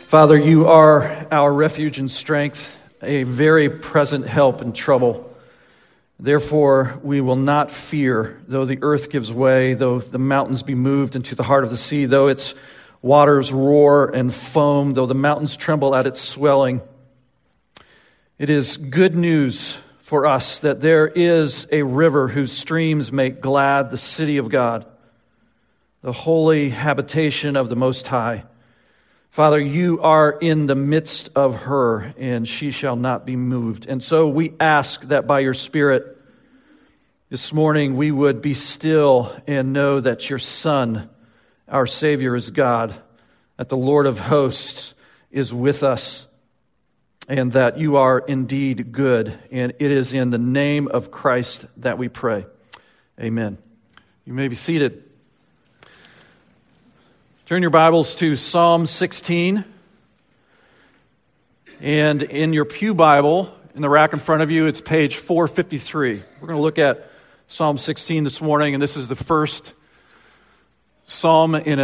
Father, you are our refuge and strength, a very present help in trouble. Therefore, we will not fear, though the earth gives way, though the mountains be moved into the heart of the sea, though its waters roar and foam, though the mountains tremble at its swelling. It is good news for us that there is a river whose streams make glad the city of God, the holy habitation of the Most High. Father, you are in the midst of her, and she shall not be moved. And so we ask that by your Spirit this morning we would be still and know that your Son, our Savior, is God, that the Lord of hosts is with us, and that you are indeed good. And it is in the name of Christ that we pray. Amen. You may be seated. Turn your Bibles to Psalm 16. And in your pew Bible, in the rack in front of you, it's page 453. We're going to look at Psalm 16 this morning, and this is the first psalm in a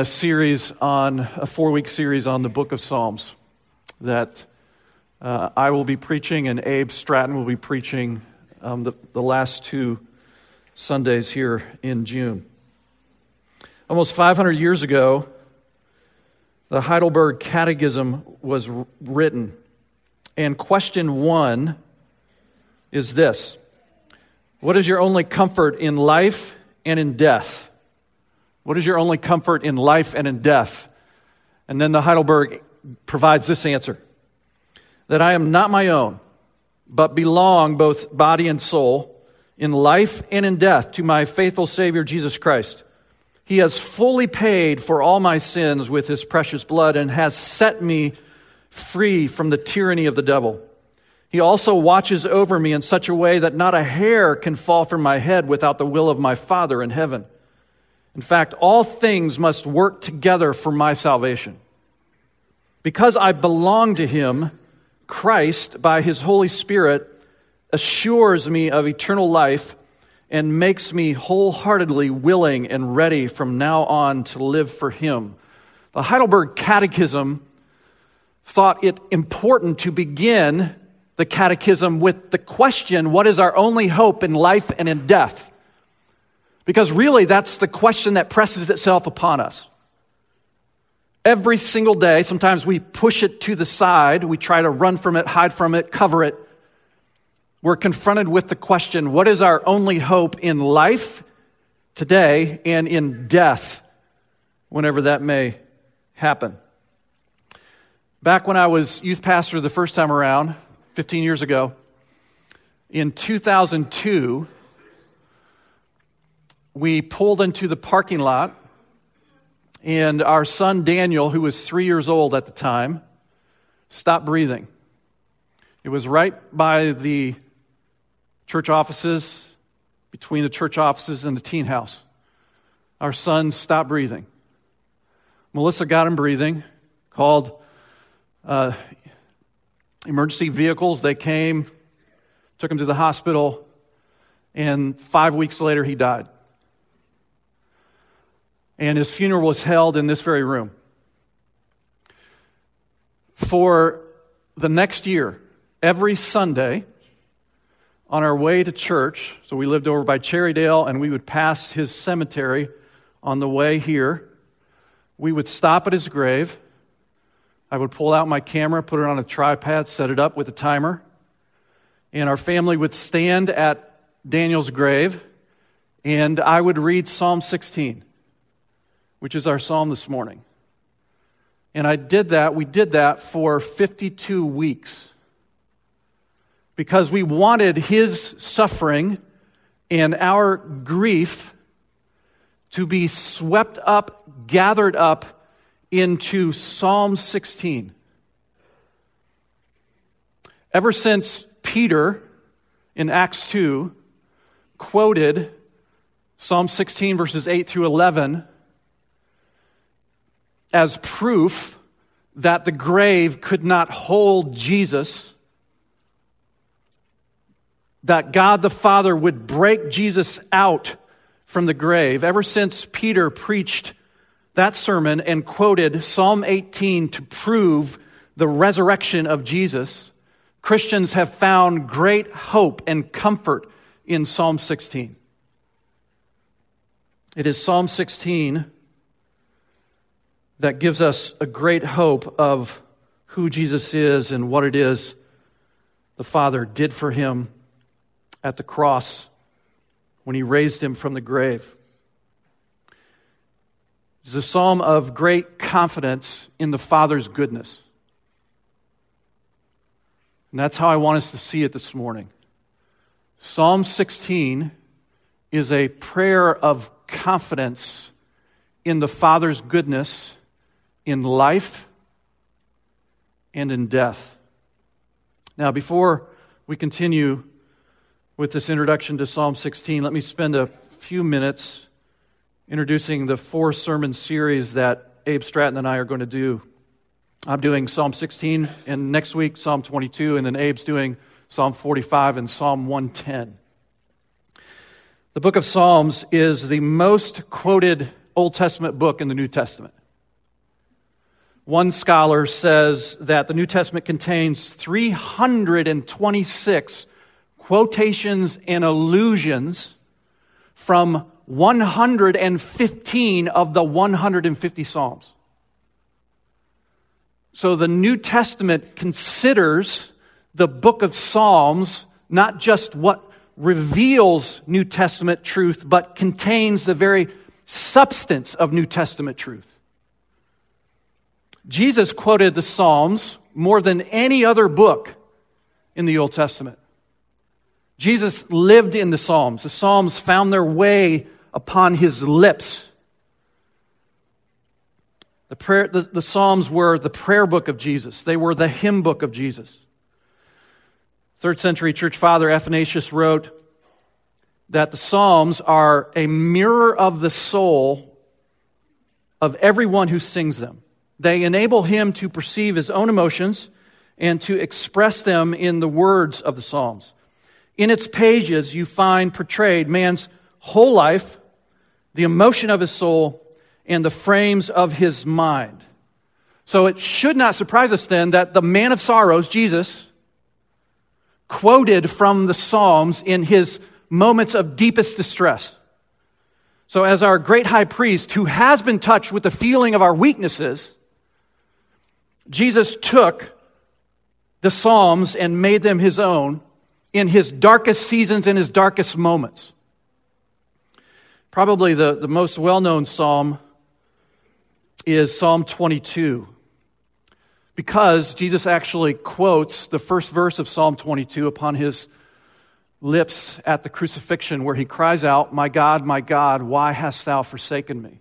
4-week series on the book of Psalms that I will be preaching, and Abe Stratton will be preaching the last 2 Sundays here in June. Almost 500 years ago, the Heidelberg Catechism was written, and question 1 is this: what is your only comfort in life and in death? What is your only comfort in life and in death? And then the Heidelberg provides this answer: that I am not my own, but belong, both body and soul, in life and in death, to my faithful Savior Jesus Christ. He has fully paid for all my sins with his precious blood and has set me free from the tyranny of the devil. He also watches over me in such a way that not a hair can fall from my head without the will of my Father in heaven. In fact, all things must work together for my salvation. Because I belong to him, Christ, by his Holy Spirit, assures me of eternal life and makes me wholeheartedly willing and ready from now on to live for him. The Heidelberg Catechism thought it important to begin the catechism with the question, what is our only hope in life and in death? Because really that's the question that presses itself upon us. Every single day, sometimes we push it to the side, we try to run from it, hide from it, cover it. We're confronted with the question, what is our only hope in life today and in death, whenever that may happen? Back when I was youth pastor the first time around, 15 years ago, in 2002, we pulled into the parking lot, and our son Daniel, who was 3 years old at the time, stopped breathing. It was right by the church offices, between the church offices and the teen house. Our son stopped breathing. Melissa got him breathing, called emergency vehicles. They came, took him to the hospital, and 5 weeks later he died. And his funeral was held in this very room. For the next year, every Sunday, on our way to church, so we lived over by Cherrydale, and we would pass his cemetery on the way here. We would stop at his grave. I would pull out my camera, put it on a tripod, set it up with a timer, and our family would stand at Daniel's grave, and I would read Psalm 16, which is our psalm this morning. And we did that for 52 weeks. Because we wanted his suffering and our grief to be swept up, gathered up into Psalm 16. Ever since Peter in Acts 2 quoted Psalm 16 verses 8 through 11 as proof that the grave could not hold Jesus, that God the Father would break Jesus out from the grave. Ever since Peter preached that sermon and quoted Psalm 18 to prove the resurrection of Jesus, Christians have found great hope and comfort in Psalm 16. It is Psalm 16 that gives us a great hope of who Jesus is and what it is the Father did for him at the cross when he raised him from the grave. It's a psalm of great confidence in the Father's goodness. And that's how I want us to see it this morning. Psalm 16 is a prayer of confidence in the Father's goodness in life and in death. Now, before we continue with this introduction to Psalm 16, let me spend a few minutes introducing the 4-sermon series that Abe Stratton and I are going to do. I'm doing Psalm 16, and next week Psalm 22, and then Abe's doing Psalm 45 and Psalm 110. The book of Psalms is the most quoted Old Testament book in the New Testament. One scholar says that the New Testament contains 326 quotations and allusions from 115 of the 150 Psalms. So the New Testament considers the book of Psalms not just what reveals New Testament truth, but contains the very substance of New Testament truth. Jesus quoted the Psalms more than any other book in the Old Testament. Jesus lived in the Psalms. The Psalms found their way upon his lips. The Psalms were the prayer book of Jesus. They were the hymn book of Jesus. 3rd century church father Athanasius wrote that the Psalms are a mirror of the soul of everyone who sings them. They enable him to perceive his own emotions and to express them in the words of the Psalms. In its pages, you find portrayed man's whole life, the emotion of his soul, and the frames of his mind. So it should not surprise us then that the man of sorrows, Jesus, quoted from the Psalms in his moments of deepest distress. So as our great high priest, who has been touched with the feeling of our weaknesses, Jesus took the Psalms and made them his own in his darkest seasons and his darkest moments. Probably the most well-known psalm is Psalm 22, because Jesus actually quotes the first verse of Psalm 22 upon his lips at the crucifixion, where he cries out, my God, why hast thou forsaken me?"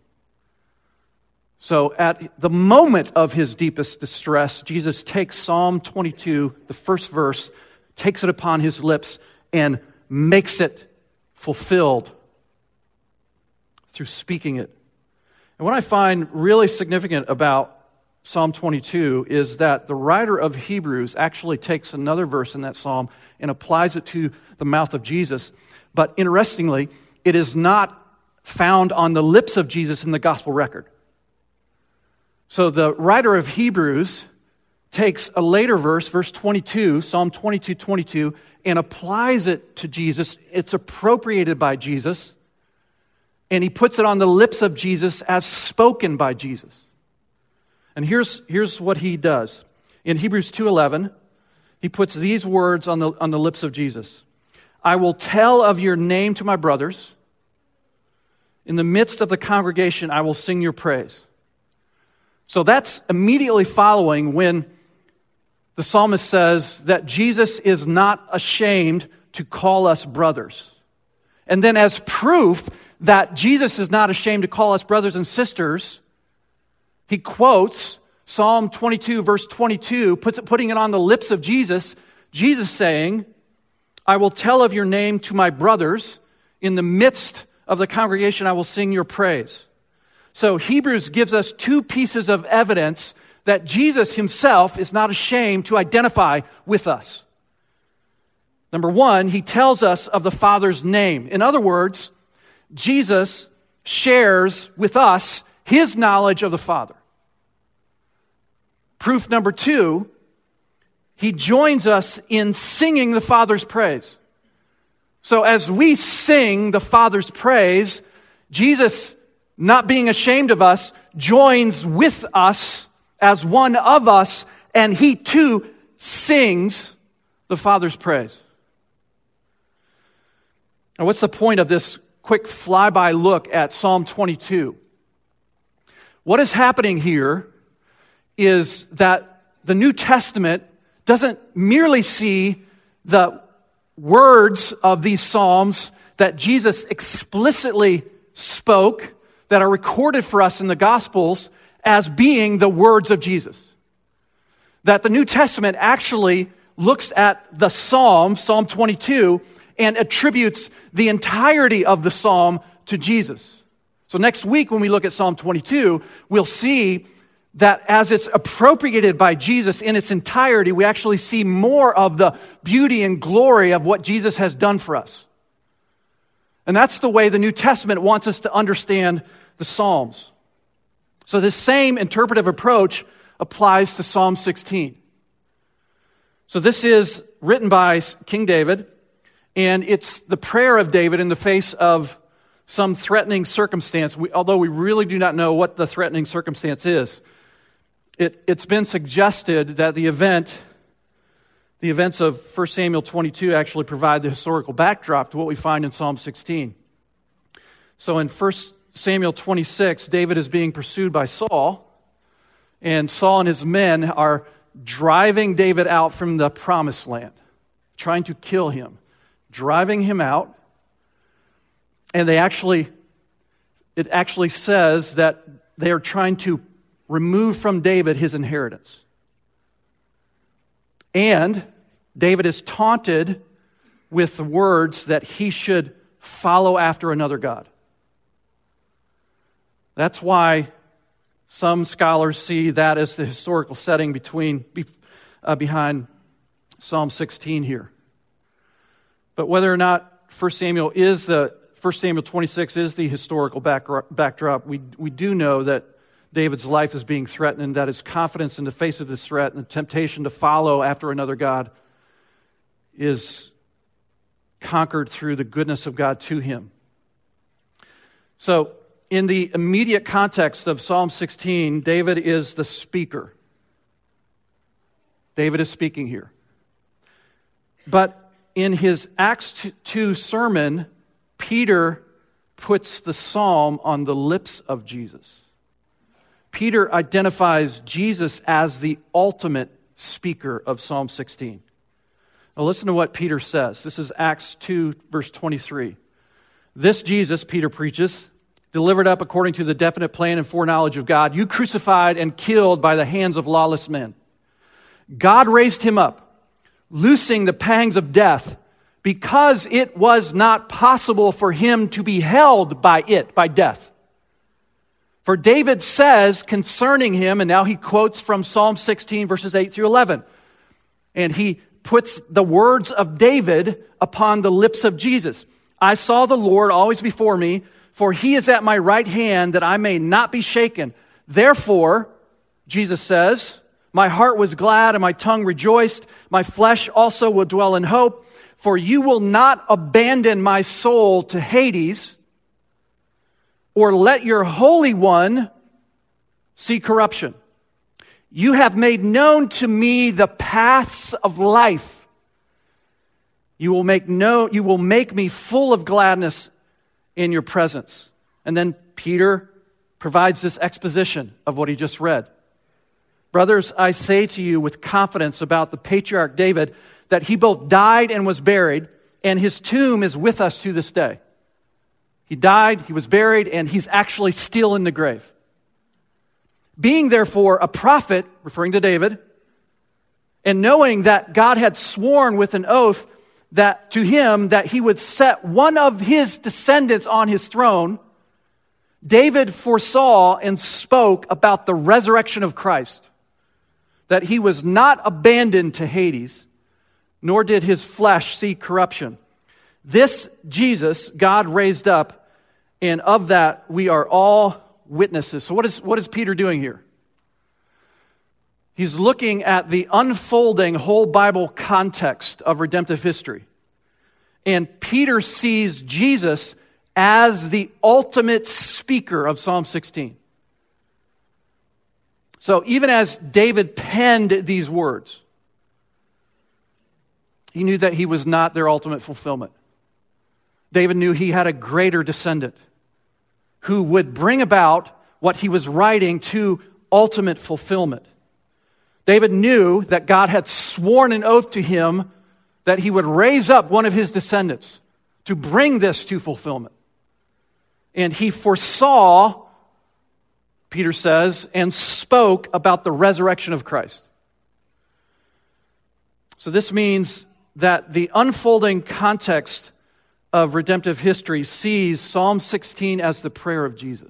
So at the moment of his deepest distress, Jesus takes Psalm 22, the first verse, takes it upon his lips and makes it fulfilled through speaking it. And what I find really significant about Psalm 22 is that the writer of Hebrews actually takes another verse in that psalm and applies it to the mouth of Jesus. But interestingly, it is not found on the lips of Jesus in the gospel record. So the writer of Hebrews takes a later verse, verse 22, Psalm 22:22, and applies it to Jesus. It's appropriated by Jesus, and he puts it on the lips of Jesus as spoken by Jesus. And here's what he does. In Hebrews 2:11, he puts these words on the lips of Jesus. "I will tell of your name to my brothers. In the midst of the congregation, I will sing your praise." So that's immediately following when the psalmist says that Jesus is not ashamed to call us brothers. And then as proof that Jesus is not ashamed to call us brothers and sisters, he quotes Psalm 22, verse 22, putting it on the lips of Jesus, Jesus saying, "I will tell of your name to my brothers. In the midst of the congregation, I will sing your praise." So Hebrews gives us two pieces of evidence that Jesus himself is not ashamed to identify with us. Number one, he tells us of the Father's name. In other words, Jesus shares with us his knowledge of the Father. Proof number two, He joins us in singing the Father's praise. So as we sing the Father's praise, Jesus, not being ashamed of us, joins with us as one of us, and he too sings the Father's praise. Now, what's the point of this quick flyby look at Psalm 22? What is happening here is that the New Testament doesn't merely see the words of these Psalms that Jesus explicitly spoke, that are recorded for us in the Gospels, as being the words of Jesus. That the New Testament actually looks at the Psalm, Psalm 22, and attributes the entirety of the Psalm to Jesus. So next week when we look at Psalm 22, we'll see that as it's appropriated by Jesus in its entirety, we actually see more of the beauty and glory of what Jesus has done for us. And that's the way the New Testament wants us to understand the Psalms. So this same interpretive approach applies to Psalm 16. So this is written by King David, and it's the prayer of David in the face of some threatening circumstance, although we really do not know what the threatening circumstance is. It's been suggested that the events of 1 Samuel 22 actually provide the historical backdrop to what we find in Psalm 16. So in 1 Samuel 26, David is being pursued by Saul, and Saul and his men are driving David out from the promised land, trying to kill him, driving him out, and it actually says that they are trying to remove from David his inheritance. And David is taunted with the words that he should follow after another god. That's why some scholars see that as the historical setting behind Psalm 16 here. But whether or not 1 Samuel 26 is the historical backdrop, we do know that David's life is being threatened, and that his confidence in the face of this threat and the temptation to follow after another god is conquered through the goodness of God to him. So, in the immediate context of Psalm 16, David is the speaker. David is speaking here. But in his Acts 2 sermon, Peter puts the psalm on the lips of Jesus. Peter identifies Jesus as the ultimate speaker of Psalm 16. Now listen to what Peter says. This is Acts 2, verse 23. This Jesus, Peter preaches, delivered up according to the definite plan and foreknowledge of God, you crucified and killed by the hands of lawless men. God raised him up, loosing the pangs of death, because it was not possible for him to be held by death. For David says concerning him, and now he quotes from Psalm 16, verses 8 through 11. And he puts the words of David upon the lips of Jesus. I saw the Lord always before me, for he is at my right hand that I may not be shaken. Therefore, Jesus says, my heart was glad and my tongue rejoiced. My flesh also will dwell in hope, for you will not abandon my soul to Hades, or let your Holy One see corruption. You have made known to me the paths of life. You will make me full of gladness in your presence. And then Peter provides this exposition of what he just read. Brothers, I say to you with confidence about the patriarch David, that he both died and was buried, and his tomb is with us to this day. He died, he was buried, and he's actually still in the grave. Being therefore a prophet, referring to David, and knowing that God had sworn with an oath that to him that he would set one of his descendants on his throne, David foresaw and spoke about the resurrection of Christ, that he was not abandoned to Hades, nor did his flesh see corruption. This Jesus God raised up, and of that we are all witnesses. So what is Peter doing here? He's looking at the unfolding whole Bible context of redemptive history. And Peter sees Jesus as the ultimate speaker of Psalm 16. So even as David penned these words, he knew that he was not their ultimate fulfillment. David knew he had a greater descendant who would bring about what he was writing to ultimate fulfillment. David knew that God had sworn an oath to him that he would raise up one of his descendants to bring this to fulfillment. And he foresaw, Peter says, and spoke about the resurrection of Christ. So this means that the unfolding context of redemptive history sees Psalm 16 as the prayer of Jesus.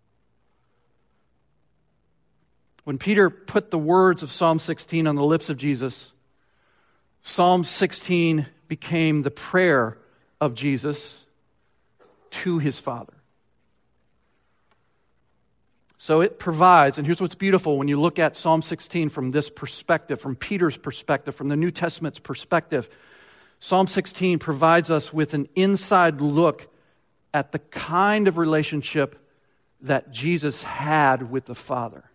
When Peter put the words of Psalm 16 on the lips of Jesus, Psalm 16 became the prayer of Jesus to his Father. So it provides, and here's what's beautiful when you look at Psalm 16 from this perspective, from Peter's perspective, from the New Testament's perspective, Psalm 16 provides us with an inside look at the kind of relationship that Jesus had with the Father.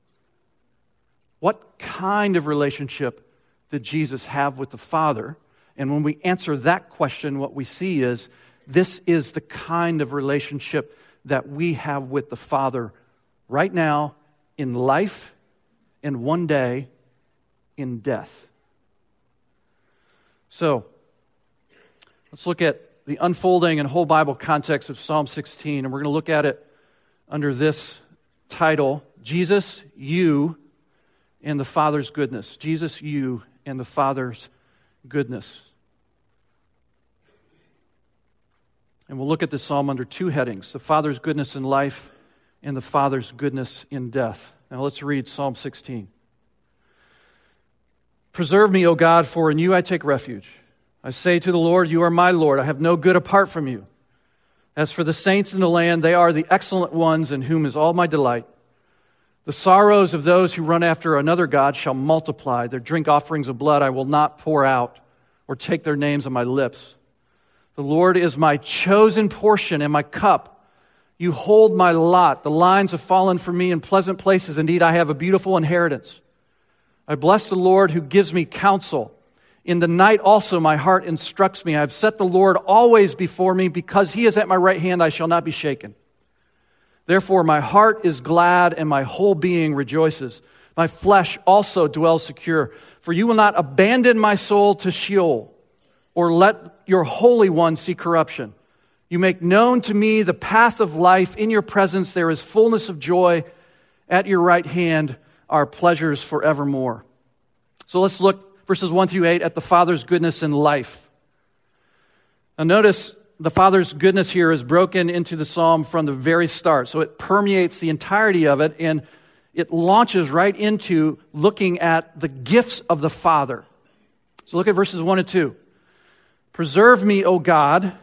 What kind of relationship did Jesus have with the Father? And when we answer that question, what we see is this is the kind of relationship that we have with the Father right now in life and one day in death. So, let's look at the unfolding and whole Bible context of Psalm 16, and we're going to look at it under this title, Jesus, You, and the Father's Goodness. Jesus, You, and the Father's Goodness. And we'll look at this psalm under two headings, the Father's goodness in life and the Father's goodness in death. Now let's read Psalm 16. Preserve me, O God, for in You I take refuge. I say to the Lord, You are my Lord. I have no good apart from You. As for the saints in the land, they are the excellent ones in whom is all my delight. The sorrows of those who run after another god shall multiply. Their drink offerings of blood I will not pour out, or take their names on my lips. The Lord is my chosen portion and my cup. You hold my lot. The lines have fallen for me in pleasant places. Indeed, I have a beautiful inheritance. I bless the Lord who gives me counsel. In the night also my heart instructs me. I have set the Lord always before me. Because He is at my right hand, I shall not be shaken. Therefore my heart is glad and my whole being rejoices. My flesh also dwells secure. For You will not abandon my soul to Sheol, or let Your Holy One see corruption. You make known to me the path of life. In Your presence there is fullness of joy. At Your right hand are pleasures forevermore. So let's look, verses 1 through 8, at the Father's goodness in life. Now notice the Father's goodness here is broken into the psalm from the very start. So it permeates the entirety of it, and it launches right into looking at the gifts of the Father. So look at verses 1 and 2. Preserve me, O God,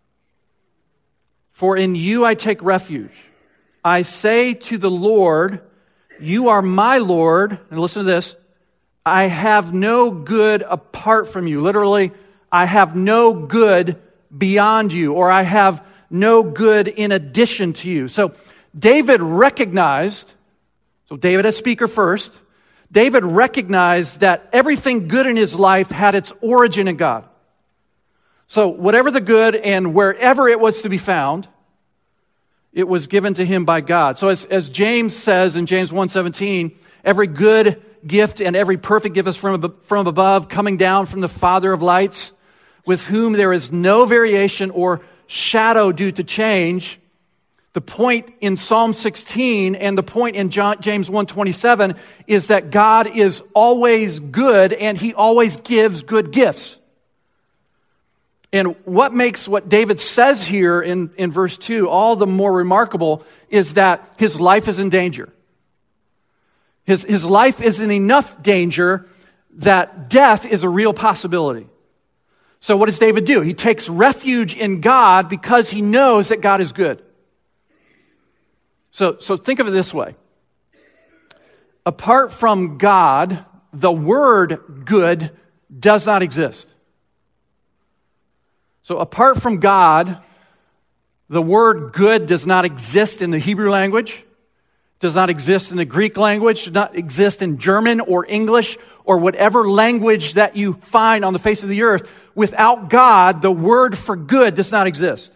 for in You I take refuge. I say to the Lord, You are my Lord. And listen to this. I have no good apart from You. Literally, I have no good beyond You, or I have no good in addition to You. So David recognized, so David as speaker first, David recognized that everything good in his life had its origin in God. So whatever the good and wherever it was to be found, it was given to him by God. So as James says in James 1:17, every good gift and every perfect gift is from above, coming down from the Father of lights, with whom there is no variation or shadow due to change. The point in Psalm 16 and the point in James 1:27 is that God is always good and He always gives good gifts. And what makes what David says here in verse 2 all the more remarkable is that his life is in danger. His life is in enough danger that death is a real possibility. So what does David do? He takes refuge in God because he knows that God is good. So think of it this way. apart from God, the word good does not exist. So apart from God, the word good does not exist in the Hebrew language, does not exist in the Greek language, does not exist in German or English or whatever language that you find on the face of the earth. Without God, the word for good does not exist.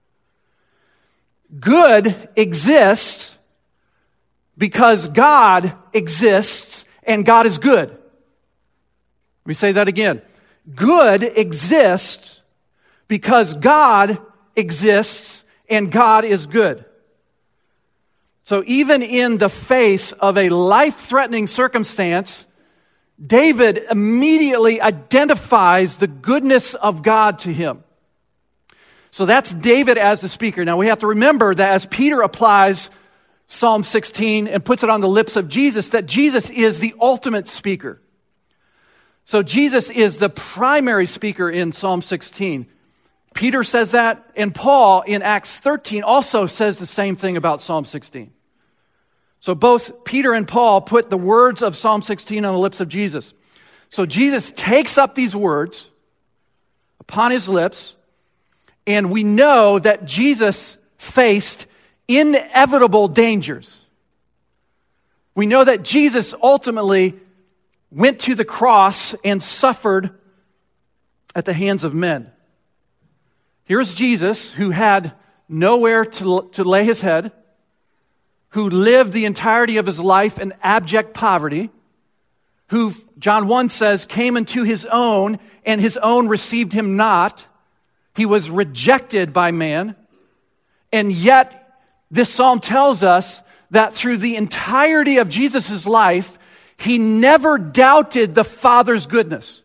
Good exists because God exists and God is good. Let me say that again. Good exists because God exists and God is good. So even in the face of a life-threatening circumstance, David immediately identifies the goodness of God to him. So that's David as the speaker. Now we have to remember that as Peter applies Psalm 16 and puts it on the lips of Jesus, that Jesus is the ultimate speaker. So Jesus is the primary speaker in Psalm 16. Peter says that, and Paul in Acts 13 also says the same thing about Psalm 16. So both Peter and Paul put the words of Psalm 16 on the lips of Jesus. So Jesus takes up these words upon his lips, and we know that Jesus faced inevitable dangers. We know that Jesus ultimately went to the cross and suffered at the hands of men. Here's Jesus, who had nowhere to lay his head, who lived the entirety of his life in abject poverty, who, John 1 says, came into his own, and his own received him not. He was rejected by man. And yet, this psalm tells us that through the entirety of Jesus' life, he never doubted the Father's goodness.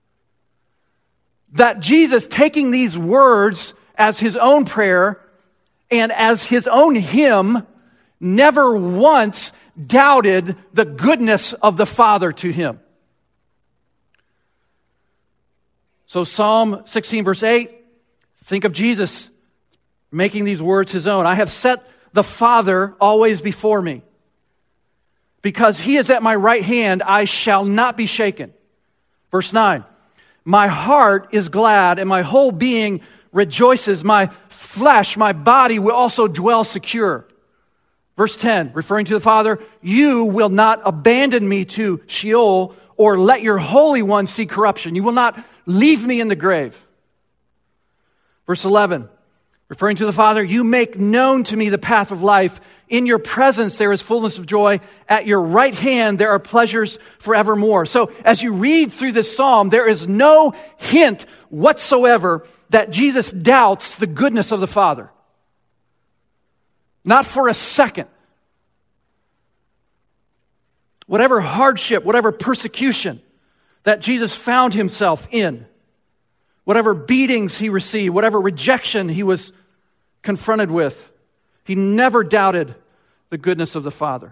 That Jesus, taking these words as his own prayer and as his own hymn, never once doubted the goodness of the Father to him. So Psalm 16 verse 8, think of Jesus making these words his own. I have set the Father always before me. Because he is at my right hand, I shall not be shaken. Verse 9, my heart is glad and my whole being rejoices. My flesh, my body will also dwell secure. Verse 10, referring to the Father, you will not abandon me to Sheol or let your Holy One see corruption. You will not leave me in the grave. Verse 11, referring to the Father, you make known to me the path of life. In your presence there is fullness of joy. At your right hand there are pleasures forevermore. So as you read through this psalm, there is no hint whatsoever that Jesus doubts the goodness of the Father. Not for a second. Whatever hardship, whatever persecution that Jesus found himself in, whatever beatings he received, whatever rejection he was confronted with, he never doubted the goodness of the Father.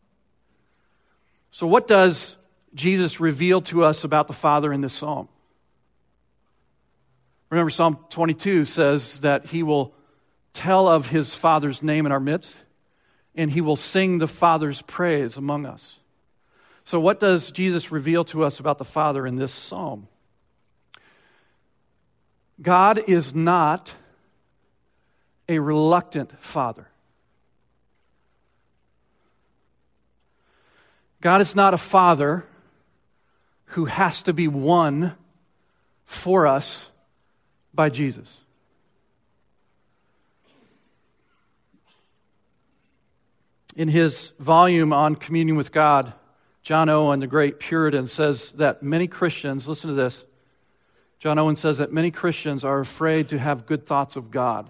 So what does Jesus reveal to us about the Father in this psalm? Remember, Psalm 22 says that he will tell of his Father's name in our midst, and he will sing the Father's praise among us. So what does Jesus reveal to us about the Father in this psalm? God is not a reluctant Father. God is not a Father who has to be won for us by Jesus. In his volume on communion with God, John Owen, the great Puritan, says that many Christians, listen to this, John Owen says that many Christians are afraid to have good thoughts of God.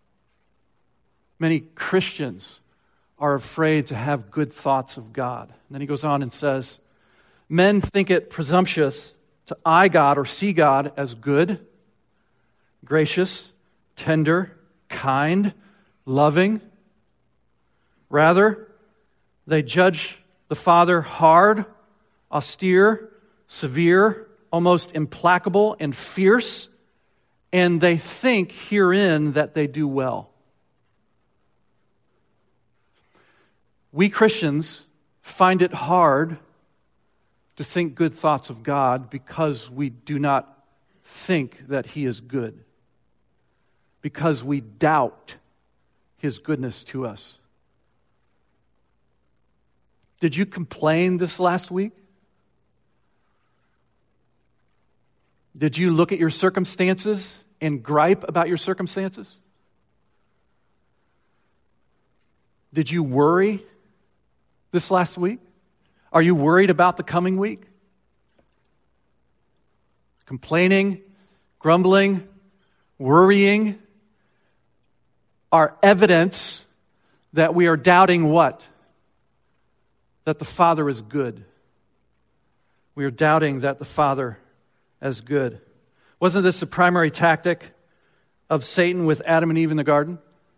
Many Christians are afraid to have good thoughts of God. And then he goes on and says, men think it presumptuous to eye God or see God as good, gracious, tender, kind, loving. Rather, they judge the Father hard, austere, severe, almost implacable and fierce, and they think herein that they do well. We Christians find it hard to think good thoughts of God because we do not think that He is good, because we doubt His goodness to us. Did you complain this last week? Did you look at your circumstances and gripe about your circumstances? Did you worry this last week? Are you worried about the coming week? Complaining, grumbling, worrying are evidence that we are doubting what? That the Father is good. We are doubting that the Father is good. Wasn't this the primary tactic of Satan with Adam and Eve in the garden?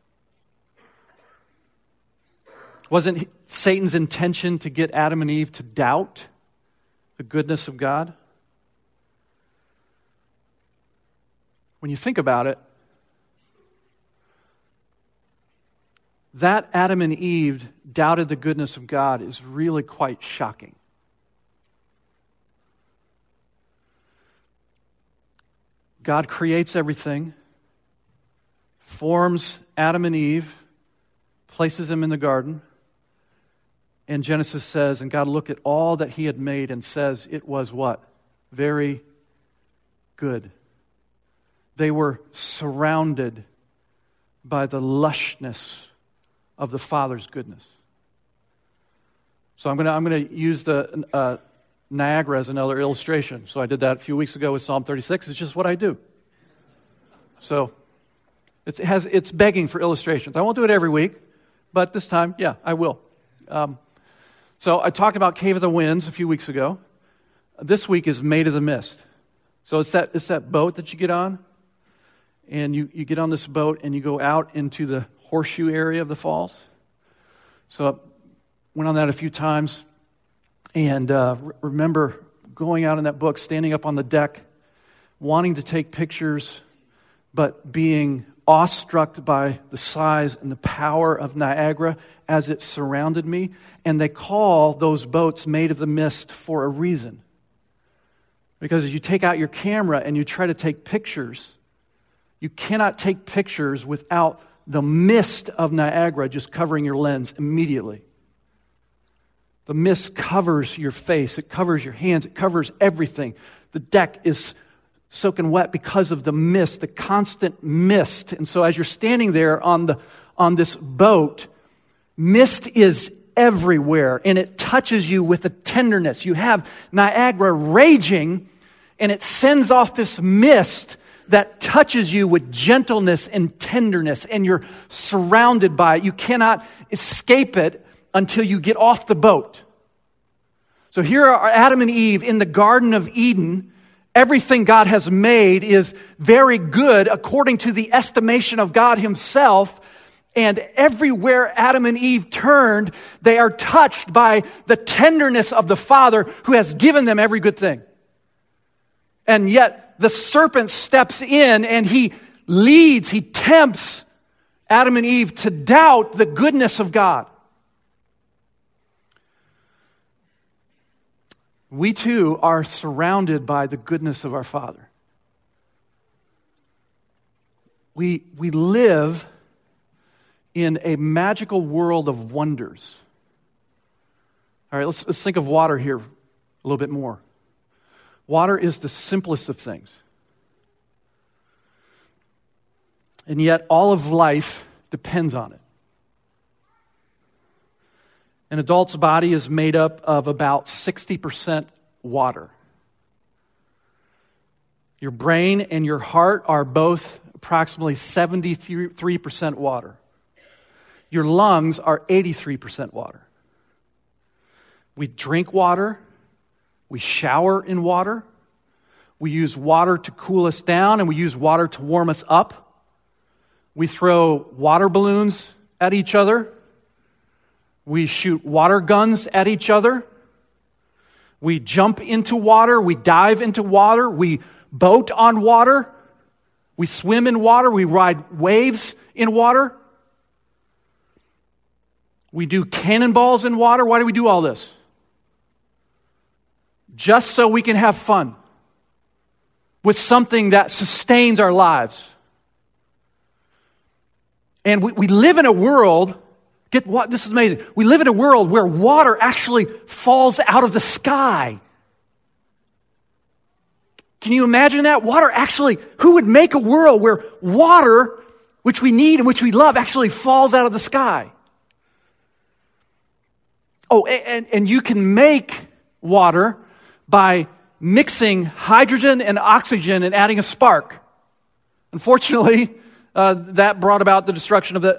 Wasn't Satan's intention to get Adam and Eve to doubt the goodness of God? When you think about it, that Adam and Eve doubted the goodness of God is really quite shocking. God creates everything, forms Adam and Eve, places them in the garden, and Genesis says, and God looked at all that He had made and says it was what? Very good. They were surrounded by the lushness of the Father's goodness. So I'm going to use the Niagara as another illustration. So I did that a few weeks ago with Psalm 36. It's just what I do. So it's begging for illustrations. I won't do it every week, but this time, yeah, I will. So I talked about Cave of the Winds a few weeks ago. This week is Maid of the Mist. So it's that boat that you get on, and you get on this boat and you go out into the horseshoe area of the falls. So I went on that a few times, and remember going out in that book, standing up on the deck, wanting to take pictures, but being awestruck by the size and the power of Niagara as it surrounded me. And they call those boats Maid of the Mist for a reason. Because as you take out your camera and you try to take pictures, you cannot take pictures without the mist of Niagara just covering your lens immediately. The mist covers your face, it covers your hands, it covers everything. The deck is soaking wet because of the mist, the constant mist. And so as you're standing there on this boat, mist is everywhere, and it touches you with a tenderness. You have Niagara raging, and it sends off this mist that touches you with gentleness and tenderness, and you're surrounded by it. You cannot escape it until you get off the boat. So here are Adam and Eve in the Garden of Eden. Everything God has made is very good according to the estimation of God Himself. And everywhere Adam and Eve turned, they are touched by the tenderness of the Father who has given them every good thing. And yet the serpent steps in and he tempts Adam and Eve to doubt the goodness of God. We too are surrounded by the goodness of our Father. We live in a magical world of wonders. All right, let's think of water here a little bit more. Water is the simplest of things. And yet all of life depends on it. An adult's body is made up of about 60% water. Your brain and your heart are both approximately 73% water. Your lungs are 83% water. We drink water. We shower in water. We use water to cool us down, and we use water to warm us up. We throw water balloons at each other. We shoot water guns at each other. We jump into water. We dive into water. We boat on water. We swim in water. We ride waves in water. We do cannonballs in water. Why do we do all this? Just so we can have fun with something that sustains our lives. And we live in a world, get what? This is amazing. We live in a world where water actually falls out of the sky. Can you imagine that? Water actually, who would make a world where water, which we need and which we love, actually falls out of the sky? Oh, and you can make water by mixing hydrogen and oxygen and adding a spark. Unfortunately, that brought about the destruction of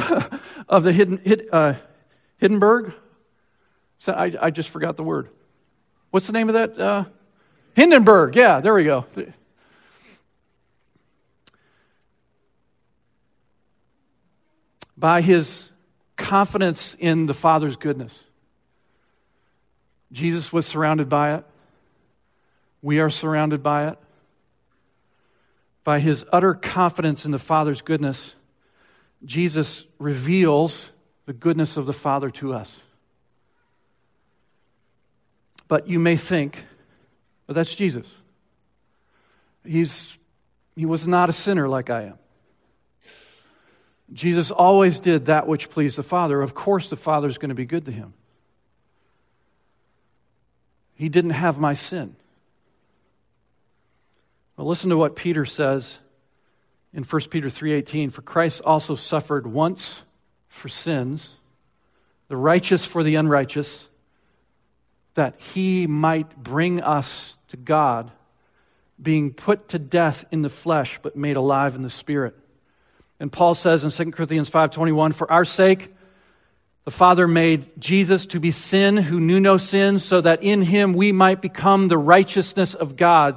the Hindenburg. So I just forgot the word. What's the name of that? Hindenburg. Yeah, there we go. By his confidence in the Father's goodness, Jesus was surrounded by it. We are surrounded by it. By his utter confidence in the Father's goodness, Jesus reveals the goodness of the Father to us. But you may think, well, that's Jesus. He was not a sinner like I am. Jesus always did that which pleased the Father. Of course the Father is going to be good to him. He didn't have my sin. Well, listen to what Peter says in 1 Peter 3:18. For Christ also suffered once for sins, the righteous for the unrighteous, that he might bring us to God, being put to death in the flesh, but made alive in the Spirit. And Paul says in 2 Corinthians 5:21, for our sake, the Father made Jesus to be sin who knew no sin, so that in him we might become the righteousness of God.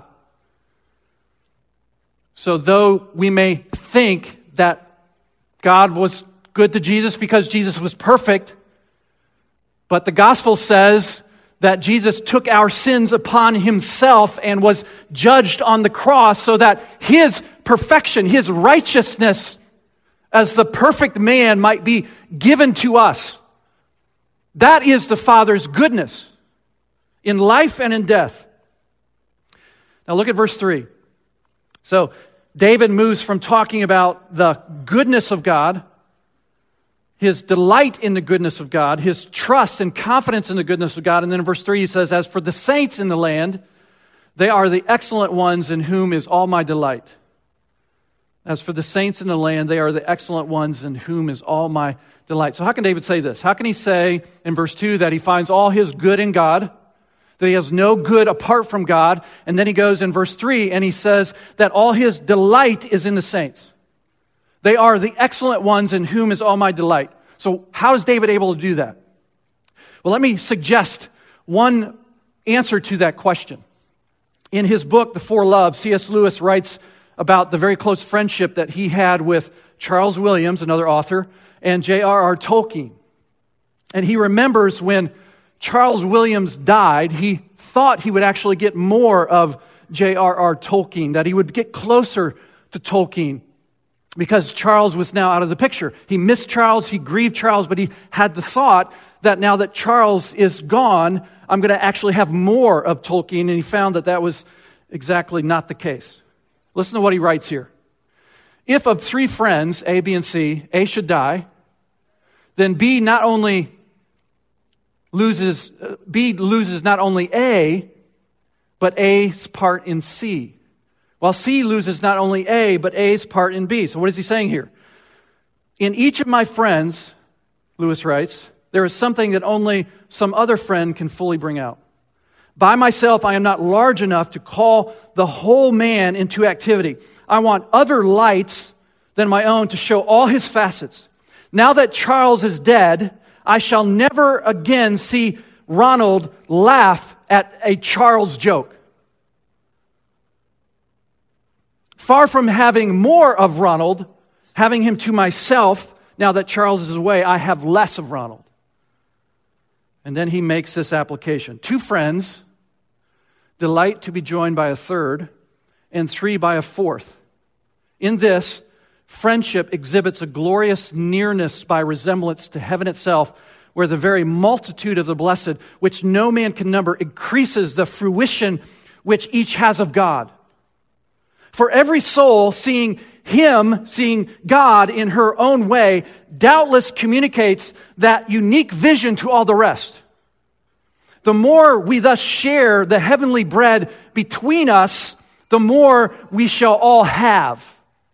So though we may think that God was good to Jesus because Jesus was perfect, but the gospel says that Jesus took our sins upon himself and was judged on the cross so that his perfection, his righteousness as the perfect man might be given to us. That is the Father's goodness in life and in death. Now look at verse 3. So David moves from talking about the goodness of God, his delight in the goodness of God, his trust and confidence in the goodness of God. And then in verse 3 he says, as for the saints in the land, they are the excellent ones in whom is all my delight. As for the saints in the land, they are the excellent ones in whom is all my delight. So how can David say this? How can he say in verse 2 that he finds all his good in God, that he has no good apart from God, and then he goes in verse 3 and he says that all his delight is in the saints. They are the excellent ones in whom is all my delight. So how is David able to do that? Well, let me suggest one answer to that question. In his book, The Four Loves, C.S. Lewis writes about the very close friendship that he had with Charles Williams, another author, and J.R.R. Tolkien. And he remembers when Charles Williams died, he thought he would actually get more of J.R.R. Tolkien, that he would get closer to Tolkien because Charles was now out of the picture. He missed Charles, he grieved Charles, but he had the thought that now that Charles is gone, I'm going to actually have more of Tolkien, and he found that that was exactly not the case. Listen to what he writes here. If of three friends, A, B, and C, A should die, then B loses not only A, but A's part in C. While C loses not only A, but A's part in B. So what is he saying here? In each of my friends, Lewis writes, there is something that only some other friend can fully bring out. By myself, I am not large enough to call the whole man into activity. I want other lights than my own to show all his facets. Now that Charles is dead, I shall never again see Ronald laugh at a Charles joke. Far from having more of Ronald, having him to myself, now that Charles is away, I have less of Ronald. And then he makes this application. Two friends delight to be joined by a third, and three by a fourth. In this, friendship exhibits a glorious nearness by resemblance to heaven itself, where the very multitude of the blessed, which no man can number, increases the fruition which each has of God. For every soul seeing Him, seeing God in her own way, doubtless communicates that unique vision to all the rest. The more we thus share the heavenly bread between us, the more we shall all have.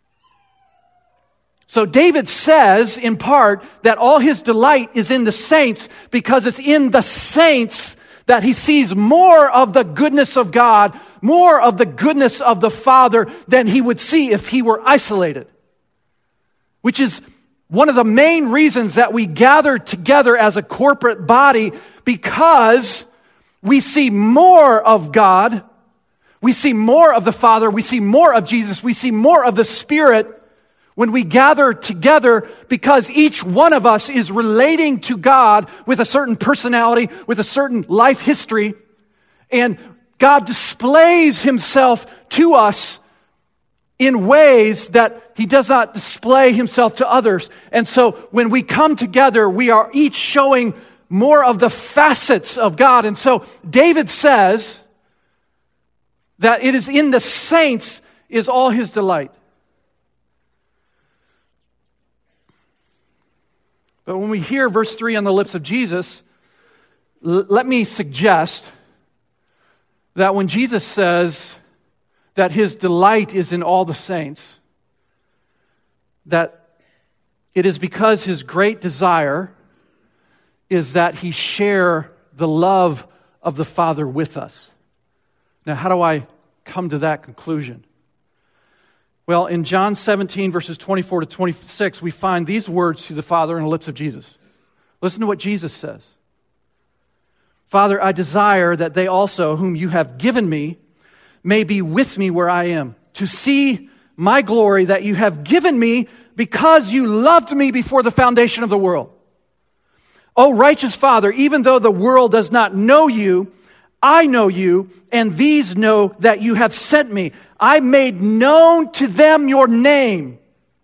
So David says, in part, that all his delight is in the saints because it's in the saints that he sees more of the goodness of God, more of the goodness of the Father than he would see if he were isolated. Which is one of the main reasons that we gather together as a corporate body, because we see more of God, we see more of the Father, we see more of Jesus, we see more of the Spirit when we gather together, because each one of us is relating to God with a certain personality, with a certain life history, and God displays Himself to us in ways that He does not display Himself to others. And so when we come together, we are each showing more of the facets of God. And so David says that it is in the saints is all his delight. But when we hear verse 3 on the lips of Jesus, let me suggest that when Jesus says that His delight is in all the saints, that it is because His great desire is that He share the love of the Father with us. Now, how do I come to that conclusion? Well, in John 17, verses 24 to 26, we find these words to the Father in the lips of Jesus. Listen to what Jesus says. Father, I desire that they also, whom you have given me, may be with me where I am, to see my glory that you have given me because you loved me before the foundation of the world. O righteous Father, even though the world does not know you, I know you, and these know that you have sent me. I made known to them your name.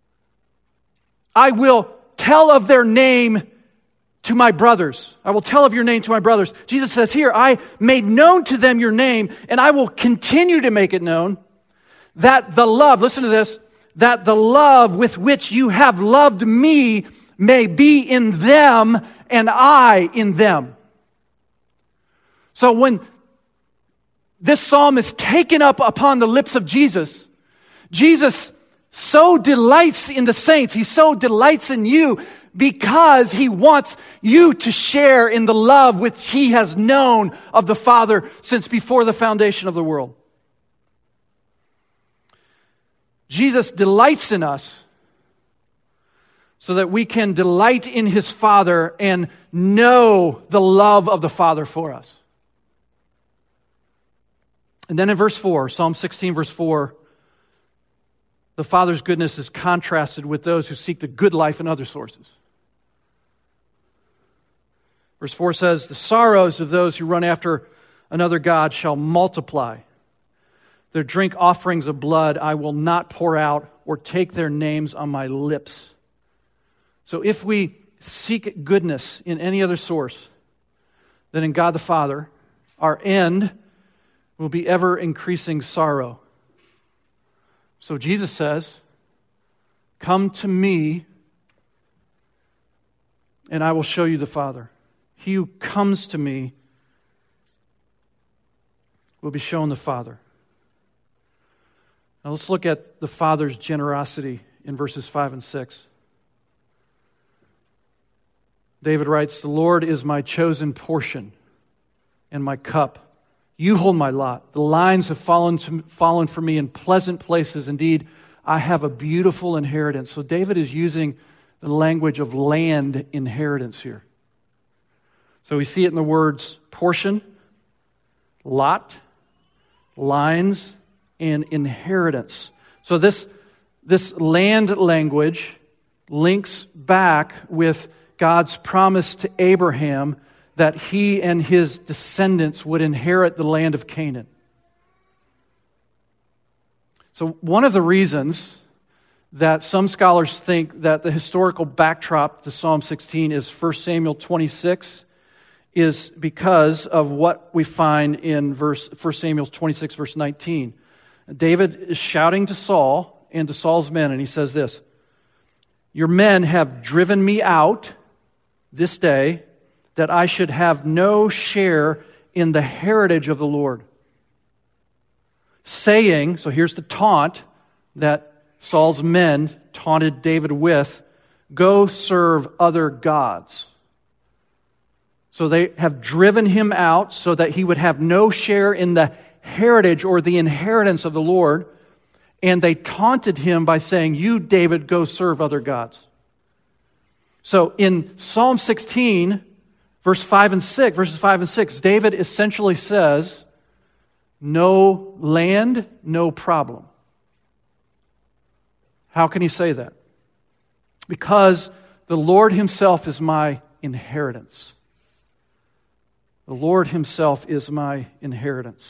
I will tell of their name to my brothers. I will tell of your name to my brothers. Jesus says here, I made known to them your name, and I will continue to make it known, that the love, listen to this, that the love with which you have loved me may be in them, and I in them. So when this psalm is taken up upon the lips of Jesus, Jesus so delights in the saints, He so delights in you because He wants you to share in the love which He has known of the Father since before the foundation of the world. Jesus delights in us so that we can delight in His Father and know the love of the Father for us. And then in verse 4, Psalm 16, verse 4, the Father's goodness is contrasted with those who seek the good life in other sources. Verse 4 says, the sorrows of those who run after another god shall multiply. Their drink offerings of blood I will not pour out or take their names on my lips. So if we seek goodness in any other source than in God the Father, our end will be ever increasing sorrow. So Jesus says, come to me and I will show you the Father. He who comes to me will be shown the Father. Now let's look at the Father's generosity in verses 5 and 6. David writes, the Lord is my chosen portion and my cup. You hold my lot. The lines have fallen for me in pleasant places. Indeed, I have a beautiful inheritance. So David is using the language of land inheritance here. So we see it in the words portion, lot, lines, and inheritance. So this land language links back with God's promise to Abraham that he and his descendants would inherit the land of Canaan. So one of the reasons that some scholars think that the historical backdrop to Psalm 16 is 1 Samuel 26 is because of what we find in 1 Samuel 26, verse 19. David is shouting to Saul and to Saul's men, and he says this, "Your men have driven me out this day, that I should have no share in the heritage of the Lord." Saying, so here's the taunt that Saul's men taunted David with, "Go serve other gods." So they have driven him out so that he would have no share in the heritage or the inheritance of the Lord. And they taunted him by saying, "You, David, go serve other gods." So in Psalm 16, verses 5 and 6, David essentially says, no land, no problem. How can he say that? Because the Lord himself is my inheritance. The Lord himself is my inheritance.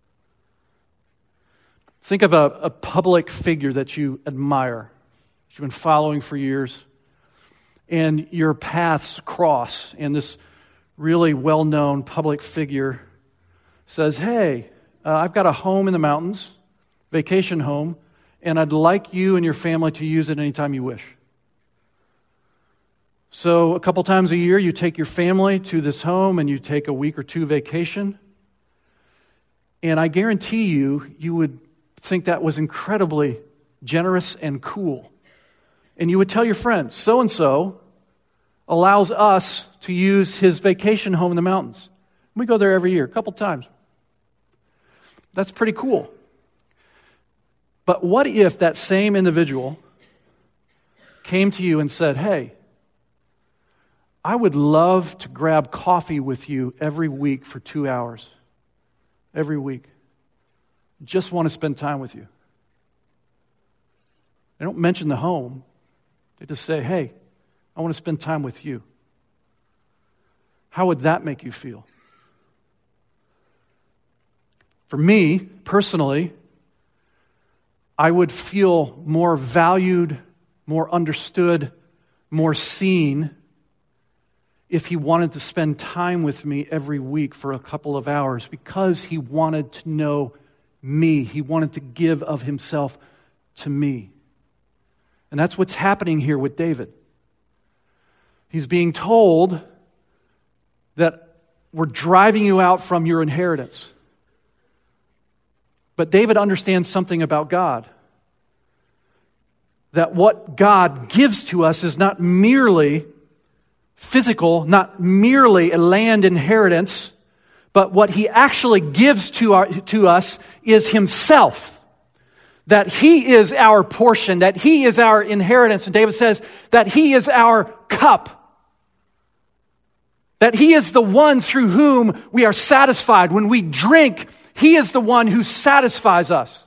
Think of a public figure that you admire, that you've been following for years, and your paths cross, and this really well-known public figure says, "Hey, I've got a home in the mountains, vacation home, and I'd like you and your family to use it anytime you wish." So a couple times a year, you take your family to this home and you take a week or two vacation. And I guarantee you would think that was incredibly generous and cool. And you would tell your friends, so-and-so allows us to use his vacation home in the mountains. We go there every year, a couple times. That's pretty cool. But what if that same individual came to you and said, "Hey, I would love to grab coffee with you every week for 2 hours. Every week. Just want to spend time with you." They don't mention the home. They just say, "Hey, I want to spend time with you." How would that make you feel? For me, personally, I would feel more valued, more understood, more seen if he wanted to spend time with me every week for a couple of hours because he wanted to know me. He wanted to give of himself to me. And that's what's happening here with David. He's being told that we're driving you out from your inheritance. But David understands something about God. That what God gives to us is not merely physical, not merely a land inheritance, but what he actually gives to us is himself. That he is our portion, that he is our inheritance. And David says that he is our cup. That he is the one through whom we are satisfied. When we drink, he is the one who satisfies us.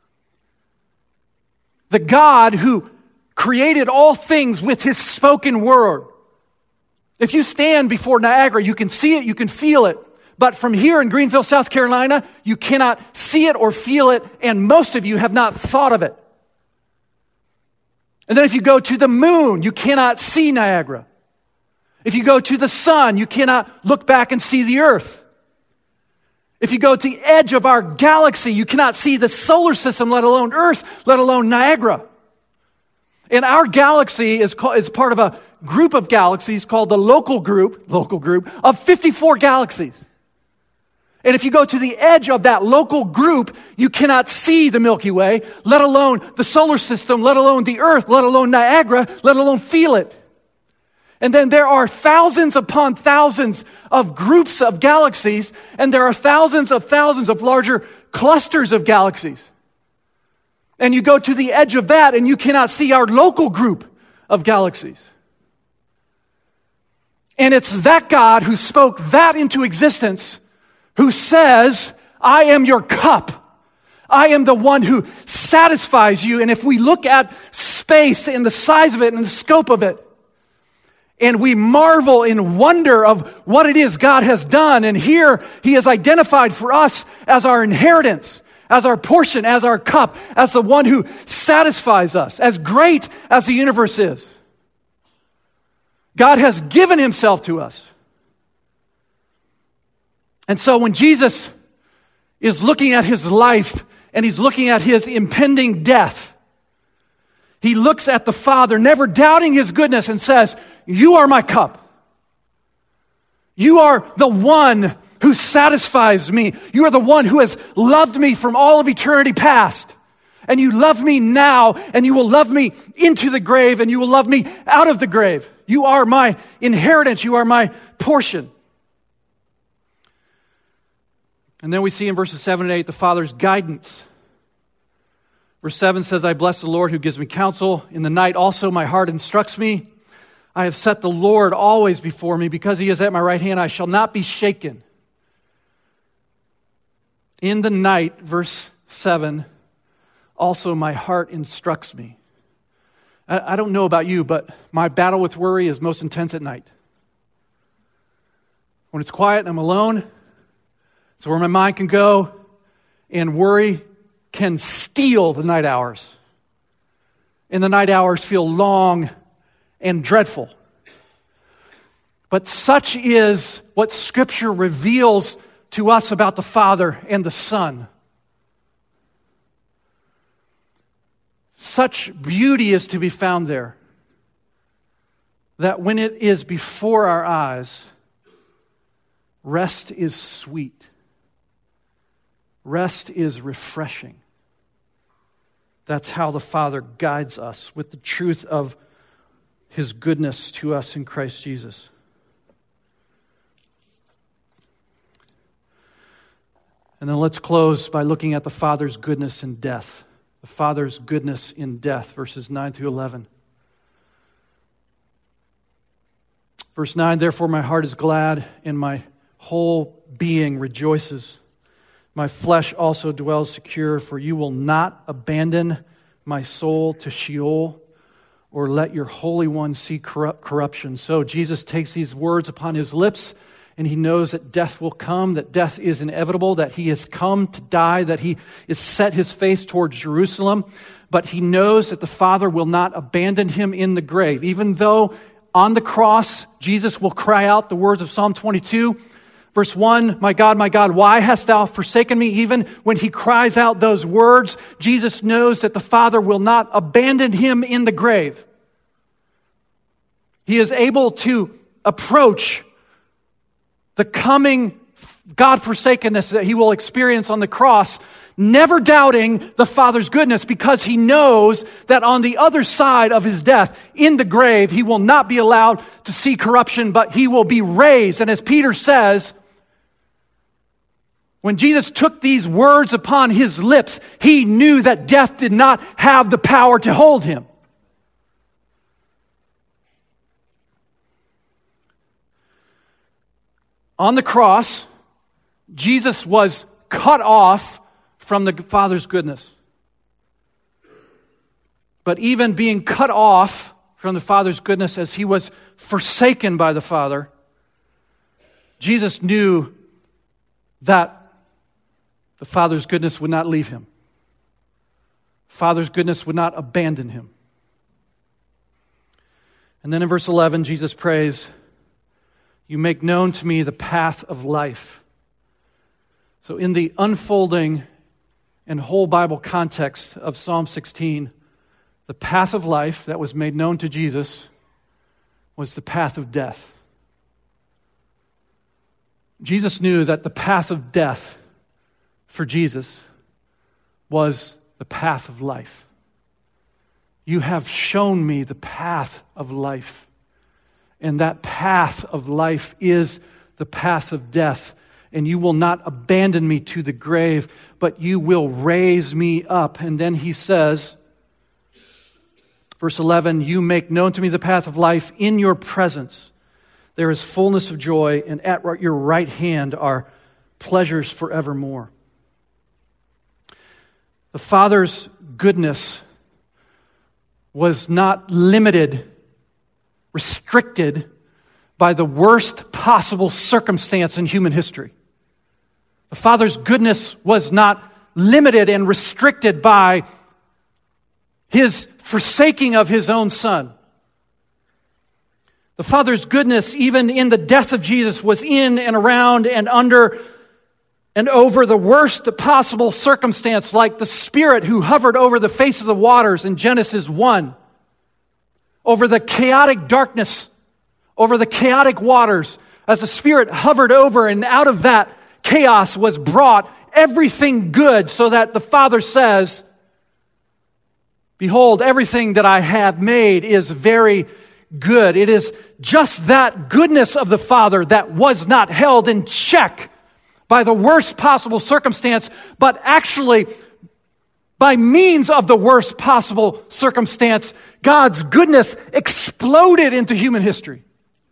The God who created all things with his spoken word. If you stand before Niagara, you can see it, you can feel it. But from here in Greenville, South Carolina, you cannot see it or feel it, and most of you have not thought of it. And then if you go to the moon, you cannot see Niagara. If you go to the sun, you cannot look back and see the earth. If you go to the edge of our galaxy, you cannot see the solar system, let alone Earth, let alone Niagara. And our galaxy is part of a group of galaxies called the local group of 54 galaxies. And if you go to the edge of that local group, you cannot see the Milky Way, let alone the solar system, let alone the Earth, let alone Niagara, let alone feel it. And then there are thousands upon thousands of groups of galaxies, and there are thousands of larger clusters of galaxies. And you go to the edge of that, and you cannot see our local group of galaxies. And it's that God who spoke that into existence, who says, "I am your cup. I am the one who satisfies you." And if we look at space and the size of it and the scope of it, and we marvel in wonder of what it is God has done, and here he has identified for us as our inheritance. as our portion, as our cup, as the one who satisfies us, as great as the universe is. God has given himself to us. And so when Jesus is looking at his life and he's looking at his impending death, he looks at the Father, never doubting his goodness, and says, "You are my cup. You are the one who satisfies me. You are the one who has loved me from all of eternity past. And you love me now, and you will love me into the grave, and you will love me out of the grave. You are my inheritance. You are my portion." And then we see in verses 7 and 8 the Father's guidance. Verse 7 says, "I bless the Lord who gives me counsel. In the night also my heart instructs me. I have set the Lord always before me. Because he is at my right hand, I shall not be shaken." In the night, verse 7, also my heart instructs me. I don't know about you, but my battle with worry is most intense at night. When it's quiet and I'm alone, it's where my mind can go, and worry can steal the night hours. And the night hours feel long and dreadful. But such is what Scripture reveals to us about the Father and the Son. Such beauty is to be found there that when it is before our eyes, rest is sweet. Rest is refreshing. That's how the Father guides us with the truth of his goodness to us in Christ Jesus. And then let's close by looking at the Father's goodness in death. The Father's goodness in death, verses 9 through 11. Verse 9, "Therefore my heart is glad, and my whole being rejoices. My flesh also dwells secure, for you will not abandon my soul to Sheol, or let your Holy One see corruption." So Jesus takes these words upon his lips, and he knows that death will come, that death is inevitable, that he has come to die, that he has set his face towards Jerusalem. But he knows that the Father will not abandon him in the grave. Even though on the cross, Jesus will cry out the words of Psalm 22, verse 1, my God, why hast thou forsaken me?" Even when he cries out those words, Jesus knows that the Father will not abandon him in the grave. He is able to approach the coming God-forsakenness that he will experience on the cross, never doubting the Father's goodness, because he knows that on the other side of his death, in the grave, he will not be allowed to see corruption, but he will be raised. And as Peter says, when Jesus took these words upon his lips, he knew that death did not have the power to hold him. On the cross, Jesus was cut off from the Father's goodness. But even being cut off from the Father's goodness as he was forsaken by the Father, Jesus knew that the Father's goodness would not leave him. Father's goodness would not abandon him. And then in verse 11, Jesus prays, "You make known to me the path of life." So in the unfolding and whole Bible context of Psalm 16, the path of life that was made known to Jesus was the path of death. Jesus knew that the path of death for Jesus was the path of life. "You have shown me the path of life." And that path of life is the path of death. "And you will not abandon me to the grave, but you will raise me up." And then he says, verse 11, "You make known to me the path of life. In your presence there is fullness of joy, and at your right hand are pleasures forevermore." The Father's goodness was not limited, restricted by the worst possible circumstance in human history. The Father's goodness was not limited and restricted by his forsaking of his own Son. The Father's goodness, even in the death of Jesus, was in and around and under and over the worst possible circumstance, like the Spirit who hovered over the face of the waters in Genesis 1, over the chaotic darkness, over the chaotic waters, as the Spirit hovered over, and out of that chaos was brought everything good, so that the Father says, "Behold, everything that I have made is very good." It is just that goodness of the Father that was not held in check by the worst possible circumstance, but actually, by means of the worst possible circumstance, God's goodness exploded into human history.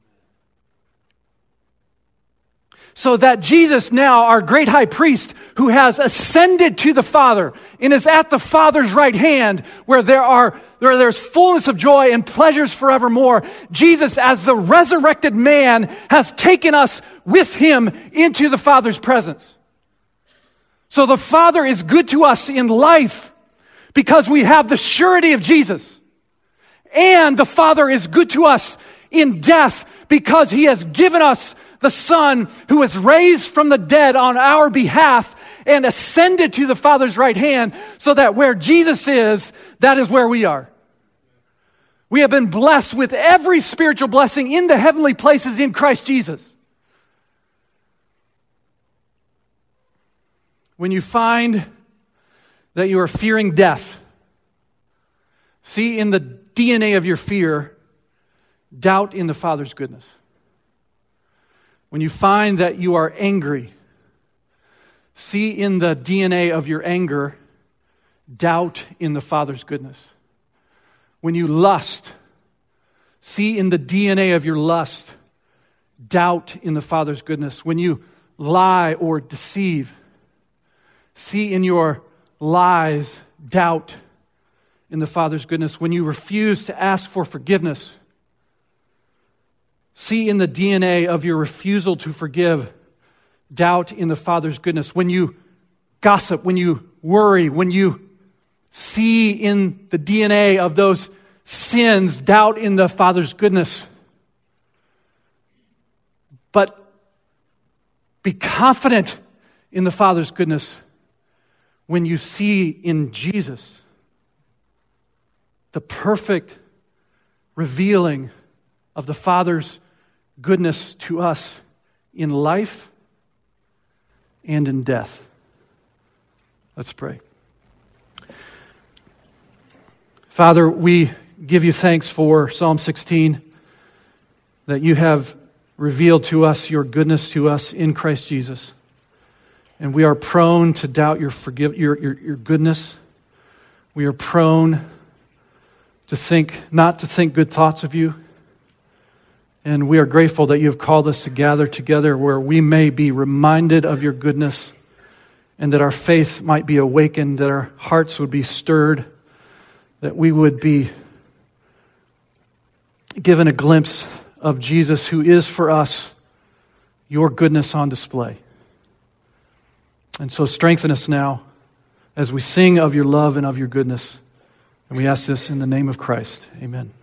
So that Jesus now, our great high priest, who has ascended to the Father and is at the Father's right hand, where there's fullness of joy and pleasures forevermore, Jesus, as the resurrected man, has taken us with him into the Father's presence. So the Father is good to us in life because we have the surety of Jesus. And the Father is good to us in death because he has given us the Son who was raised from the dead on our behalf and ascended to the Father's right hand, so that where Jesus is, that is where we are. We have been blessed with every spiritual blessing in the heavenly places in Christ Jesus. When you find that you are fearing death, see in the DNA of your fear, doubt in the Father's goodness. When you find that you are angry, see in the DNA of your anger, doubt in the Father's goodness. When you lust, see in the DNA of your lust, doubt in the Father's goodness. When you lie or deceive, see in your lies, doubt in the Father's goodness. When you refuse to ask for forgiveness, see in the DNA of your refusal to forgive, doubt in the Father's goodness. When you gossip, when you worry, when you see in the DNA of those sins, doubt in the Father's goodness. But be confident in the Father's goodness when you see in Jesus the perfect revealing of the Father's goodness to us in life and in death. Let's pray. Father, we give you thanks for Psalm 16, that you have revealed to us your goodness to us in Christ Jesus. And we are prone to doubt your goodness. We are prone to not to think good thoughts of you. And we are grateful that you have called us to gather together where we may be reminded of your goodness, and that our faith might be awakened, that our hearts would be stirred, that we would be given a glimpse of Jesus, who is for us your goodness on display. And so strengthen us now as we sing of your love and of your goodness. And we ask this in the name of Christ. Amen.